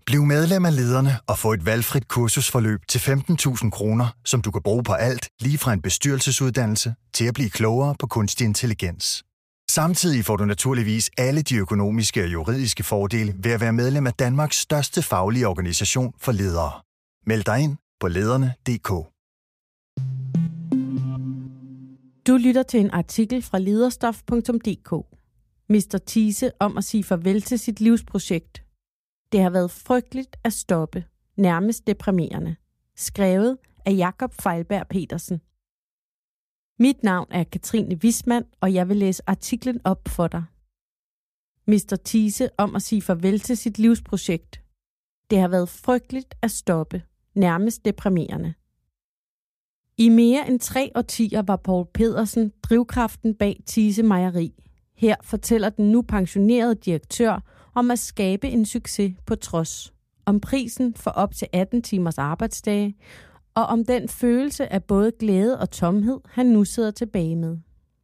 Bliv medlem af Lederne og få et valgfrit kursusforløb til 15.000 kroner, som du kan bruge på alt, lige fra en bestyrelsesuddannelse til at blive klogere på kunstig intelligens. Samtidig får du naturligvis alle de økonomiske og juridiske fordele ved at være medlem af Danmarks største faglige organisation for ledere. Meld dig ind på lederne.dk. Du lytter til en artikel fra lederstof.dk. Mr. Thiese om at sige farvel til sit livsprojekt. Det har været frygteligt at stoppe, nærmest deprimerende. Skrevet af Jakob Feilberg Petersen. Mit navn er Katrine Wismann, og jeg vil læse artiklen op for dig. Mr. Thiese om at sige farvel til sit livsprojekt. Det har været frygteligt at stoppe, nærmest deprimerende. I mere end 3 årtier var Poul Pedersen drivkraften bag Thiese Mejeri. Her fortæller den nu pensionerede direktør om at skabe en succes på trods. Om prisen for op til 18 timers arbejdsdage, og om den følelse af både glæde og tomhed, han nu sidder tilbage med.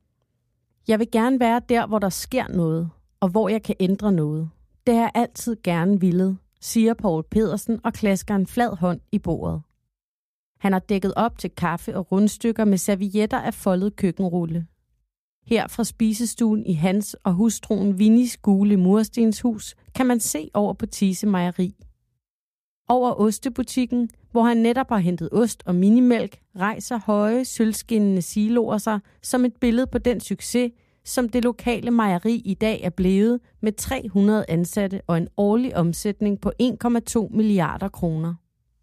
Jeg vil gerne være der, hvor der sker noget, og hvor jeg kan ændre noget. Det har jeg altid gerne villet, siger Poul Pedersen og klasker en flad hånd i bordet. Han har dækket op til kaffe og rundstykker med servietter af foldet køkkenrulle. Her fra spisestuen i hans og hustruen Vinnies gule murstenshus kan man se over på Thiese Mejeri. Over ostebutikken, hvor han netop har hentet ost og minimælk, rejser høje, sølvskinnende siloer sig som et billede på den succes, som det lokale mejeri i dag er blevet med 300 ansatte og en årlig omsætning på 1,2 milliarder kroner.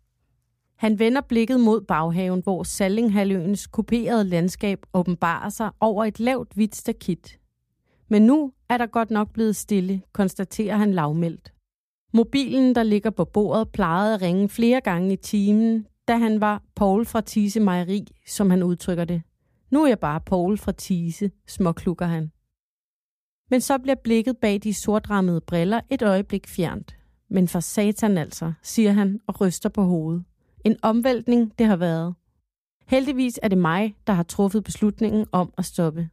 Han vender blikket mod baghaven, hvor Sallinghalvøens kuperede landskab åbenbarer sig over et lavt hvidt stakit. Men nu er der godt nok blevet stille, konstaterer han lavmældt. Mobilen, der ligger på bordet, plejede at ringe flere gange i timen, da han var Poul fra Thiese Mejeri, som han udtrykker det. Nu er jeg bare Poul fra Thiese, småklukker han. Men så bliver blikket bag de sortrammede briller et øjeblik fjernt. Men for satan altså, siger han og ryster på hovedet. En omvæltning, det har været. Heldigvis er det mig, der har truffet beslutningen om at stoppe.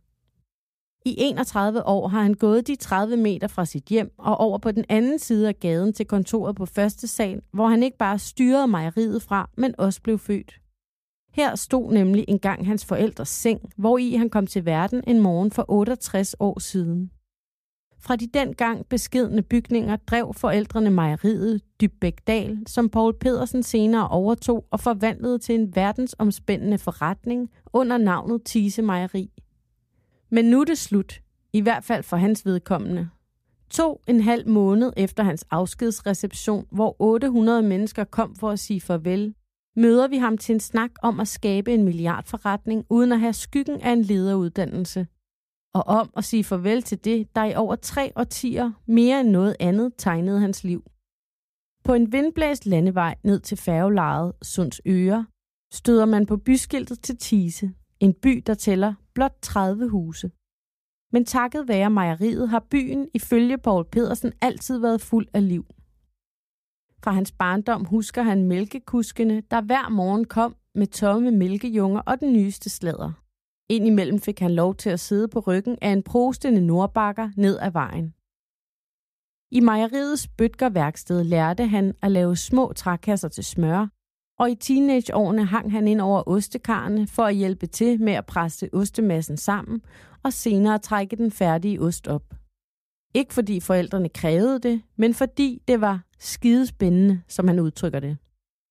I 31 år har han gået de 30 meter fra sit hjem og over på den anden side af gaden til kontoret på første sal, hvor han ikke bare styrede mejeriet fra, men også blev født. Her stod nemlig engang hans forældres seng, hvori han kom til verden en morgen for 68 år siden. Fra de dengang beskedne bygninger drev forældrene mejeriet Dybækdal, som Poul Pedersen senere overtog og forvandlede til en verdensomspændende forretning under navnet Thiese Mejeri. Men nu er det slut, i hvert fald for hans vedkommende. 2,5 måned efter hans afskedsreception, hvor 800 mennesker kom for at sige farvel, møder vi ham til en snak om at skabe en milliardforretning uden at have skyggen af en lederuddannelse. Og om at sige farvel til det, der i over 3 årtier mere end noget andet tegnede hans liv. På en vindblæst landevej ned til færgelejet Sundsøre støder man på byskiltet til Thiese, en by, der tæller blot 30 huse. Men takket være mejeriet har byen ifølge Poul Pedersen altid været fuld af liv. Fra hans barndom husker han mælkekuskene, der hver morgen kom med tomme mælkejunger og den nyeste sladder. Indimellem fik han lov til at sidde på ryggen af en prostende nordbakker ned ad vejen. I mejeriets bøtgerværksted lærte han at lave små trækasser til smør, og i teenageårene hang han ind over ostekarrene for at hjælpe til med at presse ostemassen sammen og senere trække den færdige ost op. Ikke fordi forældrene krævede det, men fordi det var skidespændende, som han udtrykker det.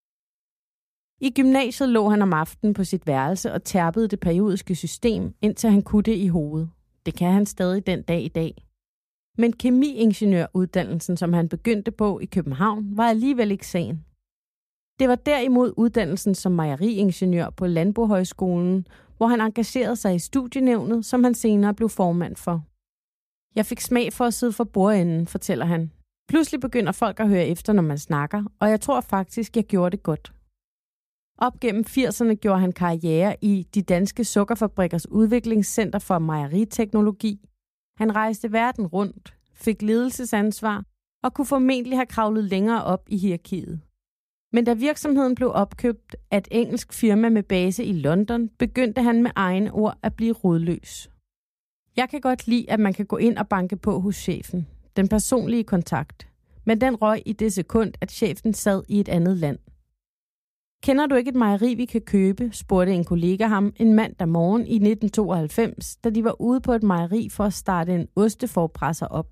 I gymnasiet lå han om aftenen på sit værelse og terpede det periodiske system, indtil han kunne det i hovedet. Det kan han stadig den dag i dag. Men kemiingeniøruddannelsen, som han begyndte på i København, var alligevel ikke sagen. Det var derimod uddannelsen som mejeriingeniør på Landbohøjskolen, hvor han engagerede sig i studienævnet, som han senere blev formand for. Jeg fik smag for at sidde for bordenden, fortæller han. Pludselig begynder folk at høre efter, når man snakker, og jeg tror faktisk, jeg gjorde det godt. Op gennem 80'erne gjorde han karriere i de danske sukkerfabrikkers udviklingscenter for mejeriteknologi. Han rejste verden rundt, fik ledelsesansvar og kunne formentlig have kravlet længere op i hierarkiet. Men da virksomheden blev opkøbt af et engelsk firma med base i London, begyndte han med egne ord at blive rodløs. Jeg kan godt lide, at man kan gå ind og banke på hos chefen. Den personlige kontakt. Men den røg i det sekund, at chefen sad i et andet land. Kender du ikke et mejeri, vi kan købe, spurgte en kollega ham en mandag morgen i 1992, da de var ude på et mejeri for at starte en osteforpresser op.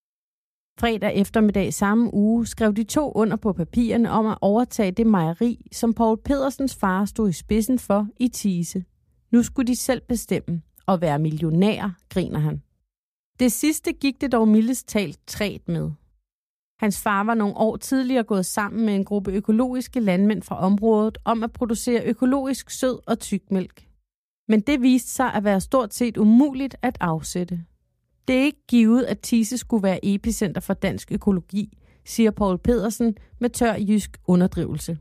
Fredag eftermiddag samme uge skrev de to under på papirerne om at overtage det mejeri, som Poul Pedersens far stod i spidsen for i Thise. Nu skulle de selv bestemme og være millionærer, griner han. Det sidste gik det dog mildest talt træt med. Hans far var nogle år tidligere gået sammen med en gruppe økologiske landmænd fra området om at producere økologisk sød og tykmælk. Men det viste sig at være stort set umuligt at afsætte. Det er ikke givet, at Thise skulle være epicenter for dansk økologi, siger Poul Pedersen med tør jysk underdrivelse.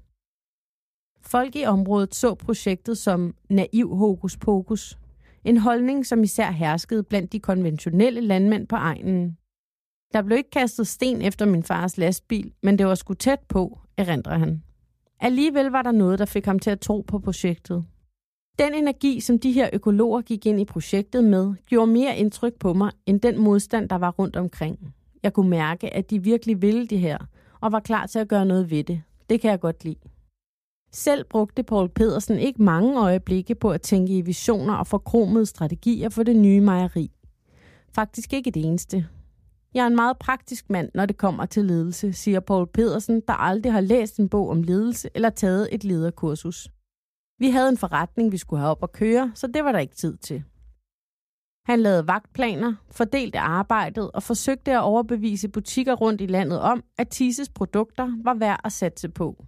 Folk i området så projektet som naiv hokus pokus. En holdning, som især herskede blandt de konventionelle landmænd på egnen. Der blev ikke kastet sten efter min fars lastbil, men det var sgu tæt på, erindrer han. Alligevel var der noget, der fik ham til at tro på projektet. Den energi, som de her økologer gik ind i projektet med, gjorde mere indtryk på mig, end den modstand, der var rundt omkring. Jeg kunne mærke, at de virkelig ville det her, og var klar til at gøre noget ved det. Det kan jeg godt lide. Selv brugte Poul Pedersen ikke mange øjeblikke på at tænke i visioner og forkromede strategier for det nye mejeri. Faktisk ikke det eneste. Jeg er en meget praktisk mand, når det kommer til ledelse, siger Poul Pedersen, der aldrig har læst en bog om ledelse eller taget et lederkursus. Vi havde en forretning, vi skulle have op at køre, så det var der ikke tid til. Han lavede vagtplaner, fordelte arbejdet og forsøgte at overbevise butikker rundt i landet om, at Thises produkter var værd at satse på.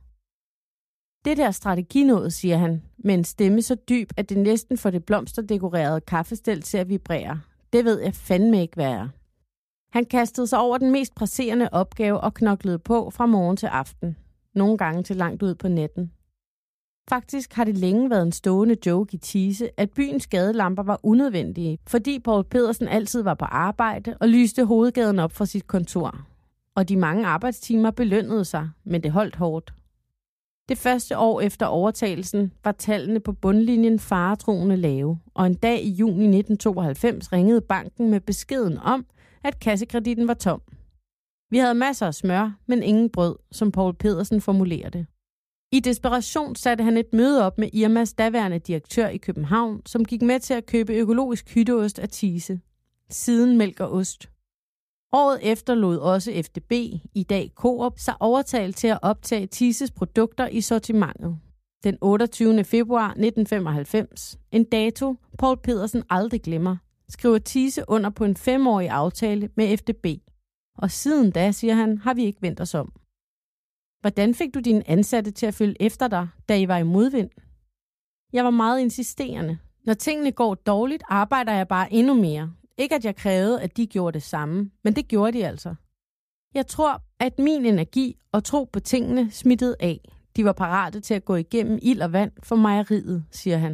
Det der strateginået, siger han, med en stemme så dyb, at det næsten får det blomsterdekorerede kaffestel til at vibrere. Det ved jeg fandme ikke, hvad er. Han kastede sig over den mest presserende opgave og knoklede på fra morgen til aften. Nogle gange til langt ud på natten. Faktisk har det længe været en stående joke i Thise, at byens gadelamper var unødvendige, fordi Poul Pedersen altid var på arbejde og lyste hovedgaden op fra sit kontor. Og de mange arbejdstimer belønnede sig, men det holdt hårdt. Det første år efter overtagelsen var tallene på bundlinjen faretroende lave, og en dag i juni 1992 ringede banken med beskeden om, at kassekreditten var tom. Vi havde masser af smør, men ingen brød, som Poul Pedersen formulerer det. I desperation satte han et møde op med Irmas daværende direktør i København, som gik med til at købe økologisk hytteost af Thise. Siden mælk og ost. Året efter lod også FDB, i dag Coop, sig overtale til at optage Thises produkter i sortimentet. Den 28. februar 1995, en dato Poul Pedersen aldrig glemmer, skriver Thise under på en 5-årig aftale med FDB. Og siden da, siger han, har vi ikke vendt os om. Hvordan fik du dine ansatte til at følge efter dig, da I var i modvind? Jeg var meget insisterende. Når tingene går dårligt, arbejder jeg bare endnu mere. Ikke at jeg krævede, at de gjorde det samme, men det gjorde de altså. Jeg tror, at min energi og tro på tingene smittede af. De var parate til at gå igennem ild og vand for mejeriet, siger han.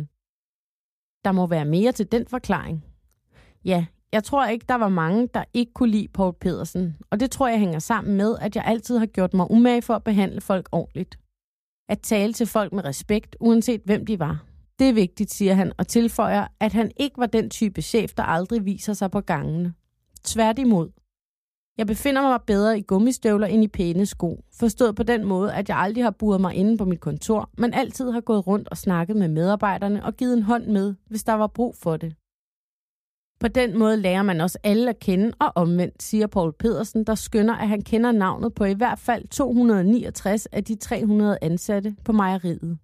Der må være mere til den forklaring. Ja, jeg tror ikke, der var mange, der ikke kunne lide Poul Pedersen, og det tror jeg hænger sammen med, at jeg altid har gjort mig umage for at behandle folk ordentligt. At tale til folk med respekt, uanset hvem de var. Det er vigtigt, siger han, og tilføjer, at han ikke var den type chef, der aldrig viser sig på gangene. Tværtimod. Jeg befinder mig bedre i gummistøvler end i pæne sko, forstået på den måde, at jeg aldrig har buret mig inde på mit kontor, men altid har gået rundt og snakket med medarbejderne og givet en hånd med, hvis der var brug for det. På den måde lærer man også alle at kende og omvendt, siger Poul Pedersen, der skønner, at han kender navnet på i hvert fald 269 af de 300 ansatte på mejeriet.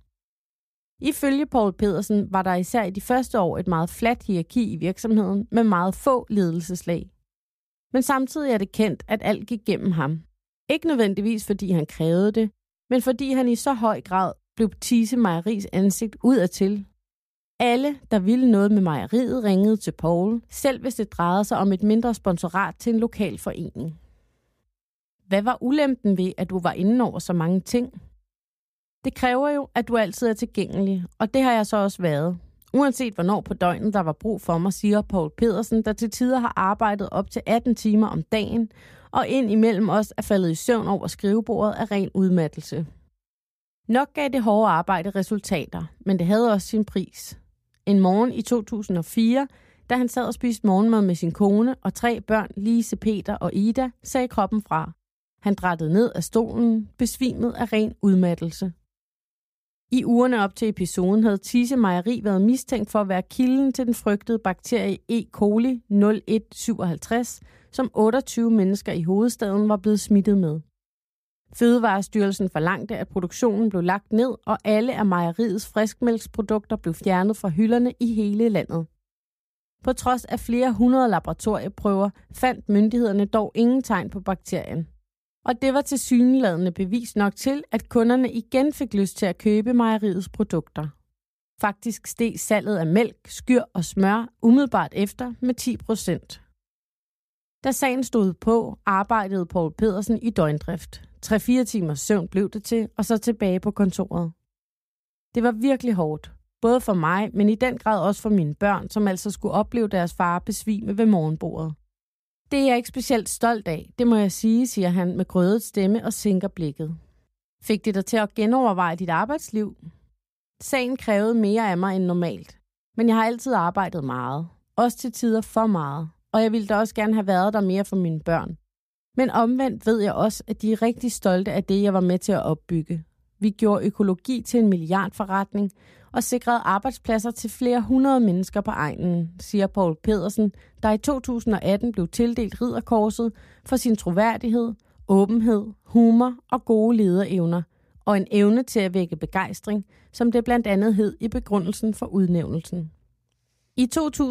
Ifølge Poul Pedersen var der især i de første år et meget fladt hierarki i virksomheden med meget få ledelseslag. Men samtidig er det kendt, at alt gik gennem ham. Ikke nødvendigvis fordi han krævede det, men fordi han i så høj grad blev Thise Mejeris ansigt udadtil. Alle, der ville noget med mejeriet, ringede til Poul, selv hvis det drejede sig om et mindre sponsorat til en lokal forening. Hvad var ulempen ved, at du var inde over så mange ting? Det kræver jo, at du altid er tilgængelig, og det har jeg så også været. Uanset hvornår på døgnet der var brug for mig, siger Poul Pedersen, der til tider har arbejdet op til 18 timer om dagen, og ind imellem os er faldet i søvn over skrivebordet af ren udmattelse. Nok gav det hårde arbejde resultater, men det havde også sin pris. En morgen i 2004, da han sad og spiste morgenmad med sin kone og 3 børn, Lise, Peter og Ida, sagde kroppen fra. Han drattede ned af stolen, besvimet af ren udmattelse. I ugerne op til episoden havde Thise Mejeri været mistænkt for at være kilden til den frygtede bakterie E. coli 0157, som 28 mennesker i hovedstaden var blevet smittet med. Fødevarestyrelsen forlangte, at produktionen blev lagt ned, og alle af mejeriets friskmælksprodukter blev fjernet fra hylderne i hele landet. På trods af flere 100 laboratorieprøver fandt myndighederne dog ingen tegn på bakterien. Og det var tilsyneladende bevis nok til, at kunderne igen fik lyst til at købe mejeriets produkter. Faktisk steg salget af mælk, skyr og smør umiddelbart efter med 10%. Da sagen stod på, arbejdede Poul Pedersen i døgndrift. 3-4 timers søvn blev det til, og så tilbage på kontoret. Det var virkelig hårdt. Både for mig, men i den grad også for mine børn, som altså skulle opleve deres far besvime ved morgenbordet. Det er jeg ikke specielt stolt af, det må jeg sige, siger han med grødet stemme og sænker blikket. Fik det dig til at genoverveje dit arbejdsliv? Sagen krævede mere af mig end normalt, men jeg har altid arbejdet meget, også til tider for meget, og jeg ville da også gerne have været der mere for mine børn. Men omvendt ved jeg også, at de er rigtig stolte af det, jeg var med til at opbygge. Vi gjorde økologi til en milliardforretning og sikrede arbejdspladser til flere 100 mennesker på egnen, siger Poul Pedersen, der i 2018 blev tildelt Ridderkorset for sin troværdighed, åbenhed, humor og gode lederevner, og en evne til at vække begejstring, som det blandt andet hed i begrundelsen for udnævnelsen. I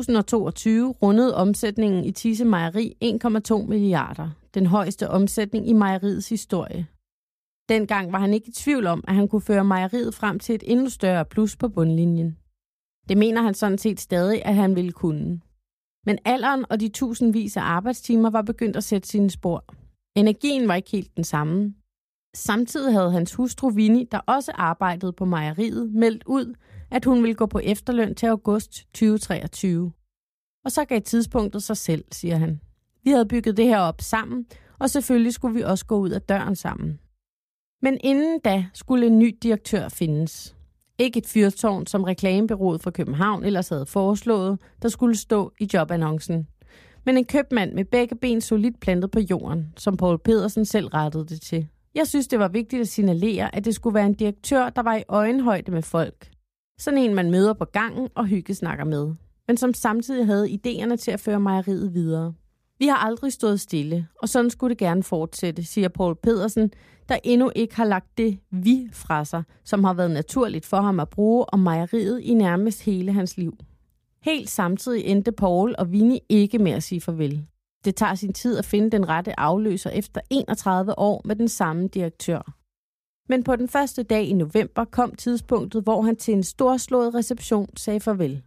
2022 rundede omsætningen i Thise Mejeri 1,2 milliarder, den højeste omsætning i mejeriets historie. Dengang var han ikke i tvivl om, at han kunne føre mejeriet frem til et endnu større plus på bundlinjen. Det mener han sådan set stadig, at han ville kunne. Men alderen og de tusindvis af arbejdstimer var begyndt at sætte sine spor. Energien var ikke helt den samme. Samtidig havde hans hustru Winnie, der også arbejdede på mejeriet, meldt ud, at hun ville gå på efterløn til august 2023. Og så gav tidspunktet sig selv, siger han. Vi havde bygget det her op sammen, og selvfølgelig skulle vi også gå ud af døren sammen. Men inden da skulle en ny direktør findes. Ikke et fyrtårn, som reklamebureauet fra København ellers havde foreslået, der skulle stå i jobannoncen. Men en købmand med begge ben solidt plantet på jorden, som Poul Pedersen selv rettede det til. Jeg synes, det var vigtigt at signalere, at det skulle være en direktør, der var i øjenhøjde med folk. Sådan en, man møder på gangen og hyggesnakker med, men som samtidig havde idéerne til at føre mejeriet videre. Vi har aldrig stået stille, og sådan skulle det gerne fortsætte, siger Poul Pedersen, der endnu ikke har lagt det vi fra sig, som har været naturligt for ham at bruge om mejeriet i nærmest hele hans liv. Helt samtidig endte Poul og Winnie ikke med at sige farvel. Det tager sin tid at finde den rette afløser efter 31 år med den samme direktør. Men på den første dag i november kom tidspunktet, hvor han til en storslået reception sagde farvel.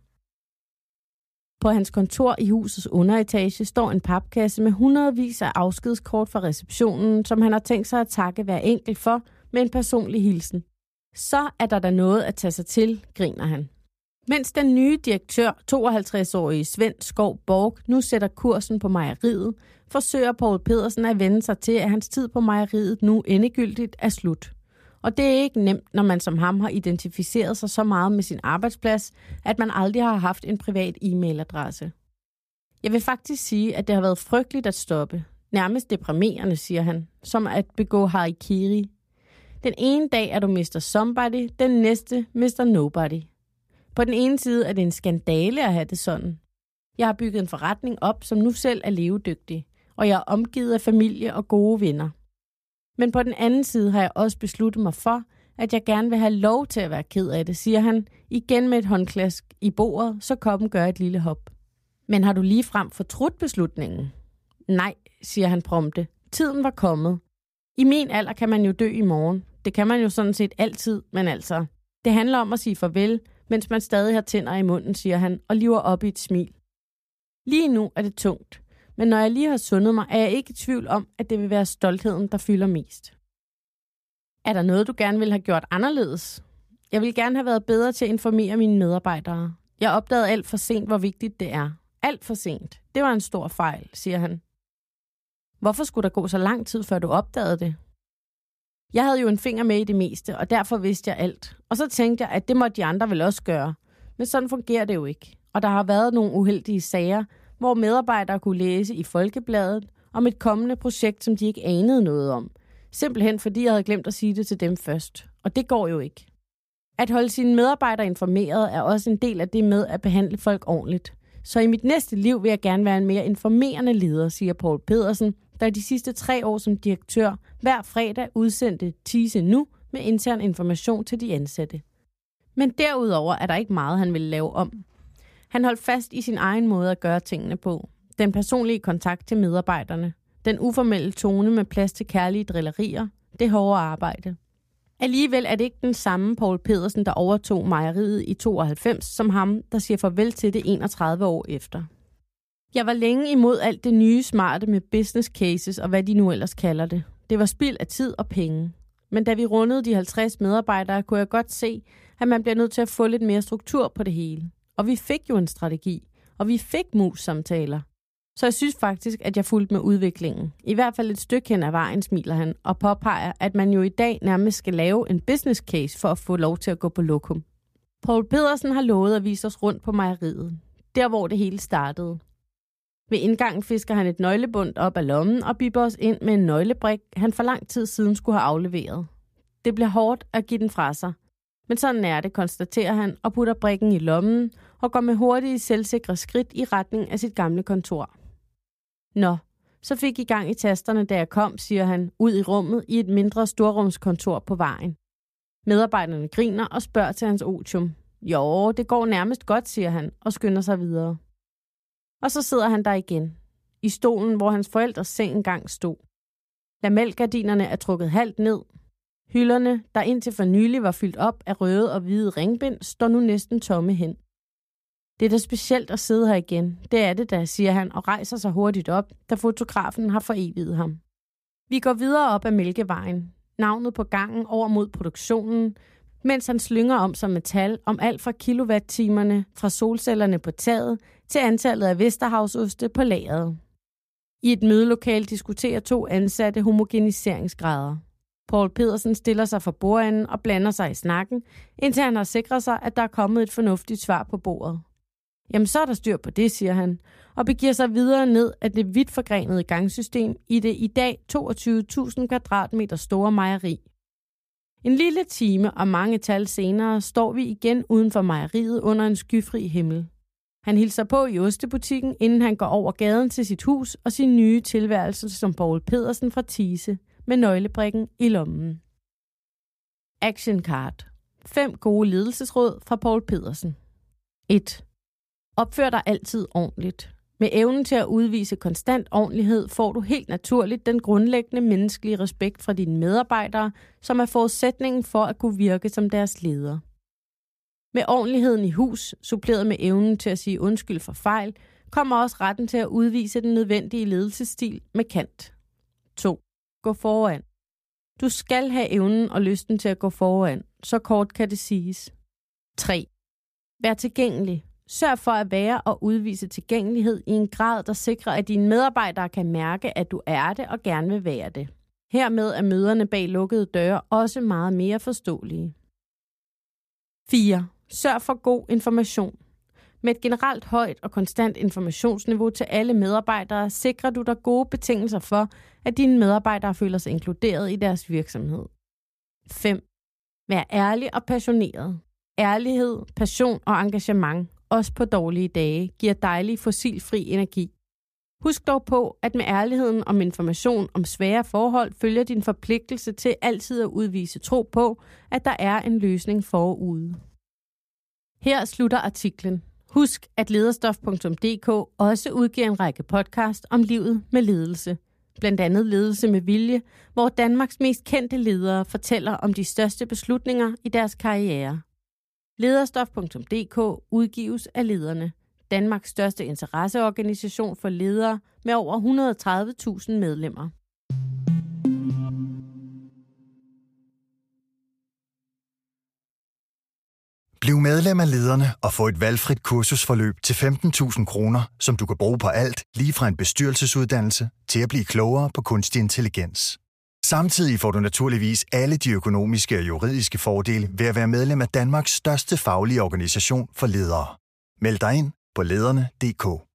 På hans kontor i husets underetage står en papkasse med hundredvis af afskedskort fra receptionen, som han har tænkt sig at takke hver enkelt for med en personlig hilsen. Så er der da noget at tage sig til, griner han. Mens den nye direktør, 52-årige Svend Skov Borg, nu sætter kursen på mejeriet, forsøger Poul Pedersen at vende sig til, at hans tid på mejeriet nu endegyldigt er slut. Og det er ikke nemt, når man som ham har identificeret sig så meget med sin arbejdsplads, at man aldrig har haft en privat e-mailadresse. Jeg vil faktisk sige, at det har været frygteligt at stoppe. Nærmest deprimerende, siger han, som at begå harikiri. Den ene dag er du Mr. Somebody, den næste Mr. Nobody. På den ene side er det en skandale at have det sådan. Jeg har bygget en forretning op, som nu selv er levedygtig, og jeg er omgivet af familie og gode venner. Men på den anden side har jeg også besluttet mig for, at jeg gerne vil have lov til at være ked af det, siger han, igen med et håndklask i bordet, så koppen gør et lille hop. Men har du ligefrem fortrudt beslutningen? Nej, siger han prompte. Tiden var kommet. I min alder kan man jo dø i morgen. Det kan man jo sådan set altid, men altså. Det handler om at sige farvel, mens man stadig har tænder i munden, siger han, og liver op i et smil. Lige nu er det tungt. Men når jeg lige har sundet mig, er jeg ikke i tvivl om, at det vil være stoltheden, der fylder mest. Er der noget, du gerne ville have gjort anderledes? Jeg ville gerne have været bedre til at informere mine medarbejdere. Jeg opdagede alt for sent, hvor vigtigt det er. Alt for sent. Det var en stor fejl, siger han. Hvorfor skulle der gå så lang tid, før du opdagede det? Jeg havde jo en finger med i det meste, og derfor vidste jeg alt. Og så tænkte jeg, at det måtte de andre vel også gøre. Men sådan fungerer det jo ikke. Og der har været nogle uheldige sager, hvor medarbejdere kunne læse i Folkebladet om et kommende projekt, som de ikke anede noget om. Simpelthen fordi jeg havde glemt at sige det til dem først. Og det går jo ikke. At holde sine medarbejdere informeret er også en del af det med at behandle folk ordentligt. Så i mit næste liv vil jeg gerne være en mere informerende leder, siger Poul Pedersen, der de sidste 3 år som direktør hver fredag udsendte Tise Nu med intern information til de ansatte. Men derudover er der ikke meget, han ville lave om. Han holdt fast i sin egen måde at gøre tingene på. Den personlige kontakt til medarbejderne. Den uformelle tone med plads til kærlige drillerier. Det hårde arbejde. Alligevel er det ikke den samme Poul Pedersen, der overtog mejeriet i 92, som ham, der siger farvel til det 31 år efter. Jeg var længe imod alt det nye smarte med business cases og hvad de nu ellers kalder det. Det var spild af tid og penge. Men da vi rundede de 50 medarbejdere, kunne jeg godt se, at man bliver nødt til at få lidt mere struktur på det hele. Og vi fik jo en strategi, og vi fik mus-samtaler. Så jeg synes faktisk, at jeg fulgte med udviklingen. I hvert fald et stykke hen ad vejen, smiler han, og påpeger, at man jo i dag nærmest skal lave en business case for at få lov til at gå på lokum. Poul Pedersen har lovet at vise os rundt på mejeriet. Der, hvor det hele startede. Ved indgangen fisker han et nøglebund op af lommen og bipper os ind med en nøglebrik, han for lang tid siden skulle have afleveret. Det bliver hårdt at give den fra sig. Men sådan er det, konstaterer han og putter brikken i lommen og går med hurtige, selvsikre skridt i retning af sit gamle kontor. Nå, så fik I gang i tasterne, da jeg kom, siger han, ud i rummet i et mindre storrumskontor på vejen. Medarbejderne griner og spørger til hans otium. Jo, det går nærmest godt, siger han og skynder sig videre. Og så sidder han der igen, i stolen, hvor hans forældres seng engang stod. Lamelgardinerne er trukket halvt ned. Hylderne, der indtil for nylig var fyldt op af røde og hvide ringbind, står nu næsten tomme hen. Det er da specielt at sidde her igen. Det er det da, siger han og rejser sig hurtigt op, da fotografen har foreviget ham. Vi går videre op ad Mælkevejen, navnet på gangen over mod produktionen, mens han slynger om som metal om alt fra kilowatt-timerne fra solcellerne på taget til antallet af Vesterhavsoste på lageret. I et mødelokale diskuterer 2 ansatte homogeniseringsgrader. Poul Pedersen stiller sig for bordenden og blander sig i snakken, indtil han har sikret sig, at der er kommet et fornuftigt svar på bordet. Jamen så er der styr på det, siger han, og begiver sig videre ned af det vidt forgrenede gangsystem i det i dag 22.000 kvadratmeter store mejeri. En lille time og mange tal senere står vi igen uden for mejeriet under en skyfri himmel. Han hilser på i ostebutikken, inden han går over gaden til sit hus og sin nye tilværelse som Poul Pedersen fra Tise med nøglebrikken i lommen. Action card. 5 gode ledelsesråd fra Poul Pedersen. 1. Opfør dig altid ordentligt. Med evnen til at udvise konstant ordentlighed får du helt naturligt den grundlæggende menneskelige respekt fra dine medarbejdere, som er forudsætningen for at kunne virke som deres leder. Med ordentligheden i hus, suppleret med evnen til at sige undskyld for fejl, kommer også retten til at udvise den nødvendige ledelsesstil med kant. 2. Gå foran. Du skal have evnen og lysten til at gå foran, så kort kan det siges. 3. Vær tilgængelig. Sørg for at være og udvise tilgængelighed i en grad, der sikrer, at dine medarbejdere kan mærke, at du er det og gerne vil være det. Hermed er møderne bag lukkede døre også meget mere forståelige. 4. Sørg for god information. Med et generelt højt og konstant informationsniveau til alle medarbejdere, sikrer du dig gode betingelser for, at dine medarbejdere føler sig inkluderet i deres virksomhed. 5. Vær ærlig og passioneret. Ærlighed, passion og engagement, også på dårlige dage, giver dejlig fossilfri energi. Husk dog på, at med ærligheden om information om svære forhold følger din forpligtelse til altid at udvise tro på, at der er en løsning forude. Her slutter artiklen. Husk, at lederstof.dk også udgiver en række podcast om livet med ledelse. Blandt andet Ledelse med Vilje, hvor Danmarks mest kendte ledere fortæller om de største beslutninger i deres karriere. Lederstof.dk udgives af Lederne, Danmarks største interesseorganisation for ledere med over 130.000 medlemmer. Bliv medlem af Lederne og få et valgfrit kursusforløb til 15.000 kroner, som du kan bruge på alt, lige fra en bestyrelsesuddannelse til at blive klogere på kunstig intelligens. Samtidig får du naturligvis alle de økonomiske og juridiske fordele ved at være medlem af Danmarks største faglige organisation for ledere. Meld dig ind på lederne.dk.